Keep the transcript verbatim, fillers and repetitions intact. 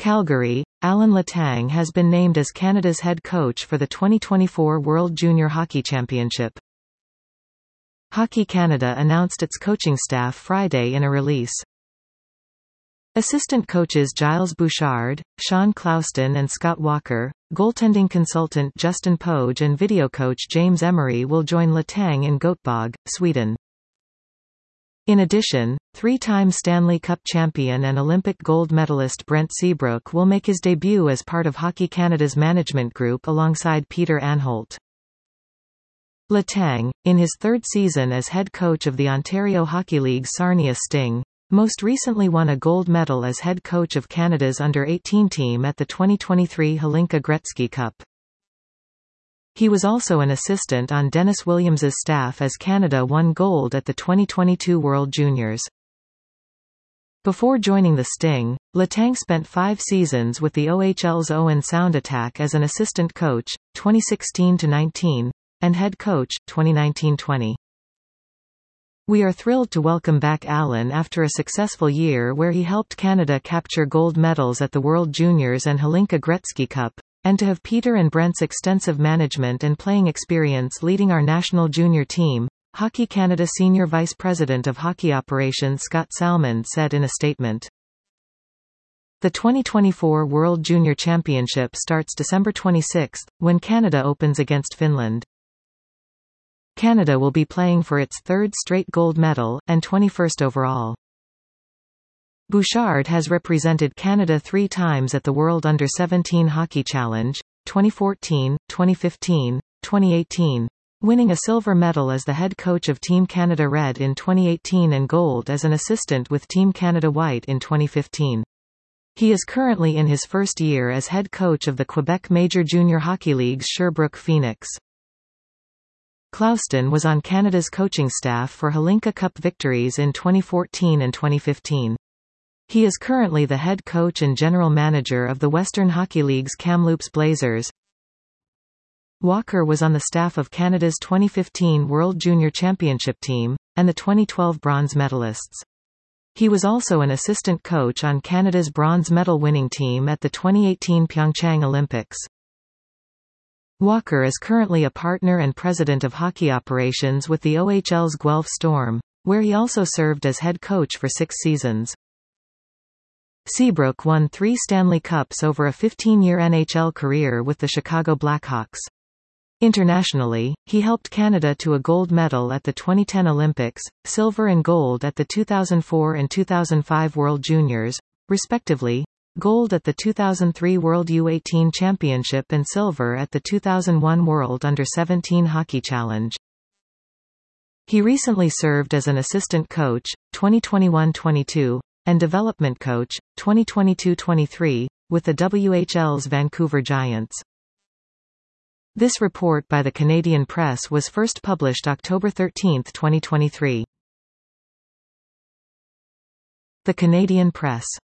Calgary, Alan Letang has been named as Canada's head coach for the twenty twenty-four World Junior Hockey Championship. Hockey Canada announced its coaching staff Friday in a release. Assistant coaches Giles Bouchard, Sean Clouston and Scott Walker, goaltending consultant Justin Poge and video coach James Emery will join Letang in Göteborg, Sweden. In addition, three-time Stanley Cup champion and Olympic gold medalist Brent Seabrook will make his debut as part of Hockey Canada's management group alongside Peter Anholt. Letang, in his third season as head coach of the Ontario Hockey League's Sarnia Sting, most recently won a gold medal as head coach of Canada's under eighteen team at the twenty twenty-three Hlinka Gretzky Cup. He was also an assistant on Dennis Williams's staff as Canada won gold at the twenty twenty-two World Juniors. Before joining the Sting, Letang spent five seasons with the O H L's Owen Sound Attack as an assistant coach, twenty sixteen to nineteen, and head coach, twenty nineteen twenty. We are thrilled to welcome back Alan after a successful year where he helped Canada capture gold medals at the World Juniors and Hlinka Gretzky Cup, and to have Peter and Brent's extensive management and playing experience leading our national junior team, Hockey Canada Senior Vice President of Hockey Operations Scott Salmond said in a statement. The twenty twenty-four World Junior Championship starts December twenty-sixth, when Canada opens against Finland. Canada will be playing for its third straight gold medal, and twenty-first overall. Bouchard has represented Canada three times at the World Under seventeen Hockey Challenge, twenty fourteen, twenty fifteen, twenty eighteen, winning a silver medal as the head coach of Team Canada Red in twenty eighteen and gold as an assistant with Team Canada White in twenty fifteen. He is currently in his first year as head coach of the Quebec Major Junior Hockey League's Sherbrooke Phoenix. Clouston was on Canada's coaching staff for Hlinka Cup victories in twenty fourteen and twenty fifteen. He is currently the head coach and general manager of the Western Hockey League's Kamloops Blazers. Walker was on the staff of Canada's twenty fifteen World Junior Championship team, and the twenty twelve bronze medalists. He was also an assistant coach on Canada's bronze medal winning team at the twenty eighteen Pyeongchang Olympics. Walker is currently a partner and president of hockey operations with the O H L's Guelph Storm, where he also served as head coach for six seasons. Seabrook won three Stanley Cups over a fifteen-year N H L career with the Chicago Blackhawks. Internationally, he helped Canada to a gold medal at the twenty ten Olympics, silver and gold at the two thousand four and two thousand five World Juniors, respectively, gold at the two thousand three World U eighteen Championship and silver at the two thousand one World Under seventeen Hockey Challenge. He recently served as an assistant coach, twenty twenty-one twenty-two, and development coach, twenty twenty-two twenty-three, with the W H L's Vancouver Giants. This report by the Canadian Press was first published October thirteenth twenty twenty-three. The Canadian Press.